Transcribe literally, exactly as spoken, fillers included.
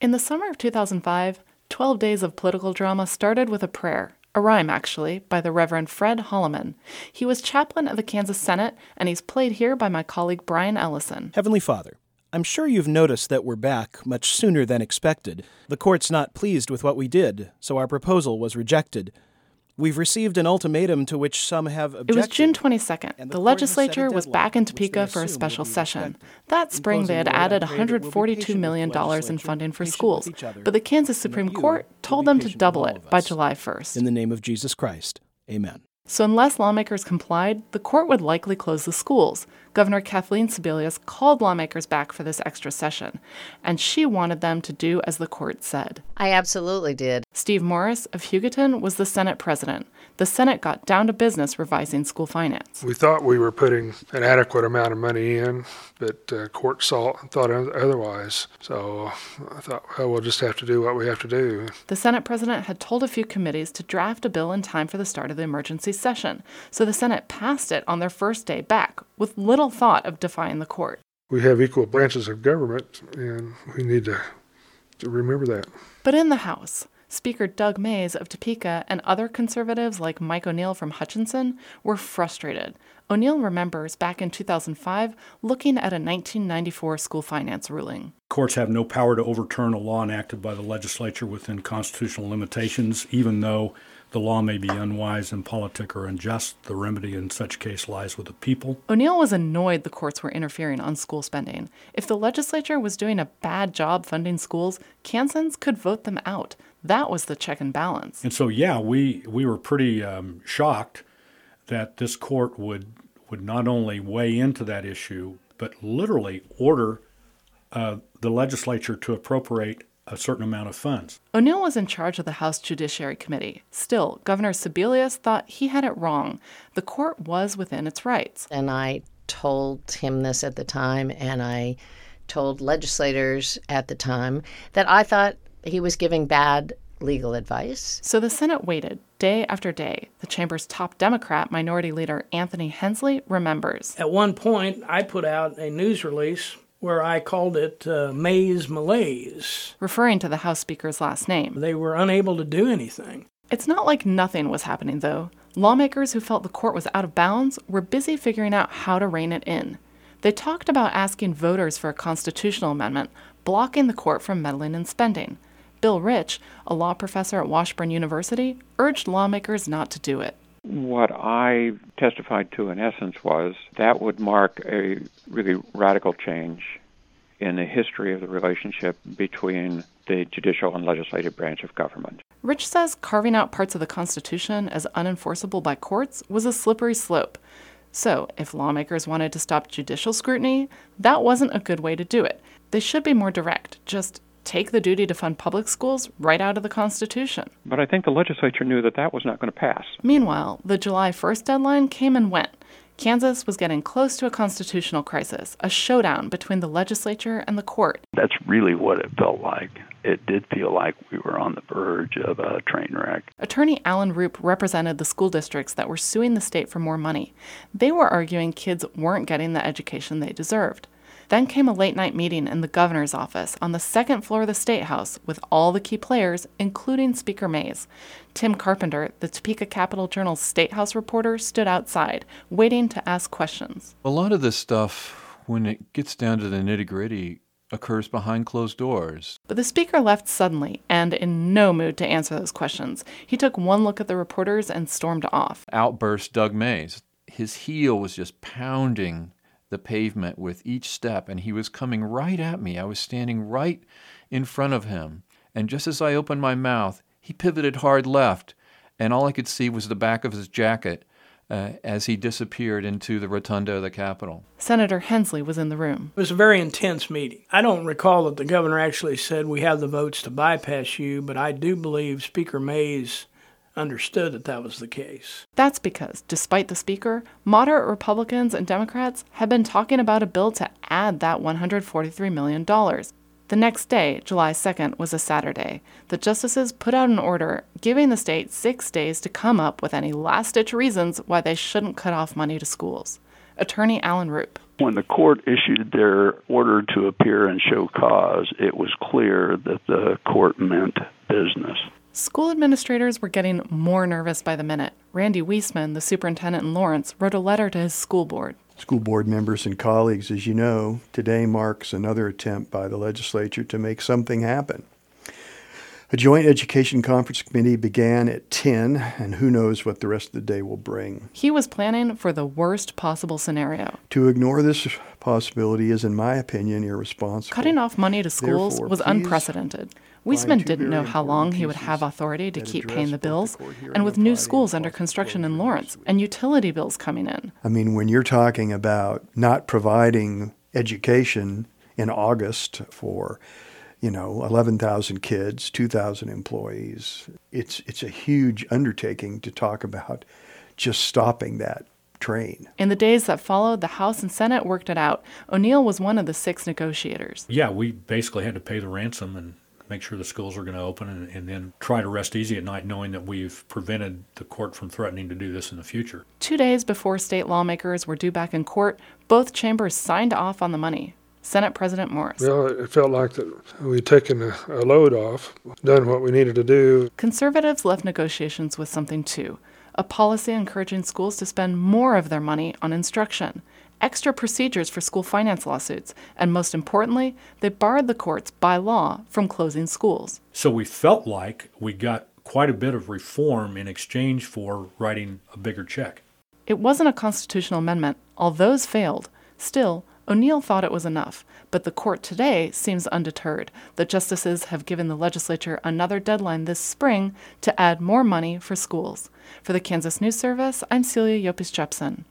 In the summer of two thousand five, twelve Days of Political Drama started with a prayer, a rhyme actually, by the Reverend Fred Holloman. He was chaplain of the Kansas Senate, and he's played here by my colleague Brian Ellison. Heavenly Father, I'm sure you've noticed that we're back much sooner than expected. The court's not pleased with what we did, so our proposal was rejected. We've received an ultimatum to which some have objected. It was June twenty-second. The, the legislature was back in Topeka for a special session. That spring, they had added one hundred forty-two million dollars in funding for schools, but the Kansas Supreme Court told them to double it by July first. In the name of Jesus Christ, amen. So unless lawmakers complied, the court would likely close the schools. Governor Kathleen Sebelius called lawmakers back for this extra session, and she wanted them to do as the court said. I absolutely did. Steve Morris of Hugoton was the Senate president. The Senate got down to business revising school finance. We thought we were putting an adequate amount of money in, but uh, court saw thought otherwise. So I thought, well, we'll just have to do what we have to do. The Senate president had told a few committees to draft a bill in time for the start of the emergency session, so the Senate passed it on their first day back, with little thought of defying the court. We have equal branches of government, and we need to, to remember that. But in the House, Speaker Doug Mays of Topeka and other conservatives like Mike O'Neill from Hutchinson were frustrated. O'Neill remembers back in two thousand five looking at a nineteen ninety-four school finance ruling. Courts have no power to overturn a law enacted by the legislature within constitutional limitations, even though the law may be unwise, impolitic, or unjust. The remedy in such case lies with the people. O'Neill was annoyed the courts were interfering on school spending. If the legislature was doing a bad job funding schools, Kansans could vote them out. That was the check and balance. And so, yeah, we, we were pretty um, shocked that this court would would not only weigh into that issue, but literally order uh, the legislature to appropriate a certain amount of funds. O'Neill was in charge of the House Judiciary Committee. Still, Governor Sebelius thought he had it wrong. The court was within its rights. And I told him this at the time, and I told legislators at the time that I thought he was giving bad legal advice. So the Senate waited day after day. The chamber's top Democrat, Minority Leader Anthony Hensley, remembers. At one point, I put out a news release where I called it uh, Mays Malaise, referring to the House Speaker's last name. They were unable to do anything. It's not like nothing was happening, though. Lawmakers who felt the court was out of bounds were busy figuring out how to rein it in. They talked about asking voters for a constitutional amendment, blocking the court from meddling in spending. Bill Rich, a law professor at Washburn University, urged lawmakers not to do it. What I testified to, in essence, was that would mark a really radical change in the history of the relationship between the judicial and legislative branch of government. Rich says carving out parts of the Constitution as unenforceable by courts was a slippery slope. So, if lawmakers wanted to stop judicial scrutiny, that wasn't a good way to do it. They should be more direct, just take the duty to fund public schools right out of the Constitution. But I think the legislature knew that that was not going to pass. Meanwhile, the July first deadline came and went. Kansas was getting close to a constitutional crisis, a showdown between the legislature and the court. That's really what it felt like. It did feel like we were on the verge of a train wreck. Attorney Alan Roop represented the school districts that were suing the state for more money. They were arguing kids weren't getting the education they deserved. Then came a late-night meeting in the governor's office on the second floor of the State House with all the key players, including Speaker Mays. Tim Carpenter, the Topeka Capital Journal's State House reporter, stood outside, waiting to ask questions. A lot of this stuff, when it gets down to the nitty-gritty, occurs behind closed doors. But the speaker left suddenly and in no mood to answer those questions. He took one look at the reporters and stormed off. Outburst Doug Mays. His heel was just pounding the pavement with each step, and he was coming right at me. I was standing right in front of him, and just as I opened my mouth, he pivoted hard left, and all I could see was the back of his jacket uh, as he disappeared into the rotunda of the Capitol. Senator Hensley was in the room. It was a very intense meeting. I don't recall that the governor actually said we have the votes to bypass you, but I do believe Speaker Mays understood that that was the case. That's because, despite the speaker, moderate Republicans and Democrats had been talking about a bill to add that one hundred forty-three million dollars. The next day, July second, was a Saturday. The justices put out an order giving the state six days to come up with any last-ditch reasons why they shouldn't cut off money to schools. Attorney Alan Roop. When the court issued their order to appear and show cause, it was clear that the court meant business. School administrators were getting more nervous by the minute. Randy Weisman, the superintendent in Lawrence, wrote a letter to his school board. School board members and colleagues, as you know, today marks another attempt by the legislature to make something happen. A joint education conference committee began at ten, and who knows what the rest of the day will bring. He was planning for the worst possible scenario. To ignore this possibility is, in my opinion, irresponsible. Cutting off money to schools Therefore, was please unprecedented. Weisman didn't know how long he would have authority to keep paying the bills, and with new schools under construction in Lawrence and utility bills coming in. I mean, when you're talking about not providing education in August for, you know, eleven thousand kids, two thousand employees, it's it's a huge undertaking to talk about just stopping that train. In the days that followed, the House and Senate worked it out. O'Neill was one of the six negotiators. Yeah, we basically had to pay the ransom and make sure the schools are going to open, and, and then try to rest easy at night knowing that we've prevented the court from threatening to do this in the future. Two days before state lawmakers were due back in court, both chambers signed off on the money. Senate President Morris. Well, it felt like that we'd taken a, a load off, done what we needed to do. Conservatives left negotiations with something too, a policy encouraging schools to spend more of their money on instruction, extra procedures for school finance lawsuits, and most importantly, they barred the courts by law from closing schools. So we felt like we got quite a bit of reform in exchange for writing a bigger check. It wasn't a constitutional amendment. All those failed. Still, O'Neill thought it was enough, but the court today seems undeterred. The justices have given the legislature another deadline this spring to add more money for schools. For the Kansas News Service, I'm Celia Yopis-Jepson.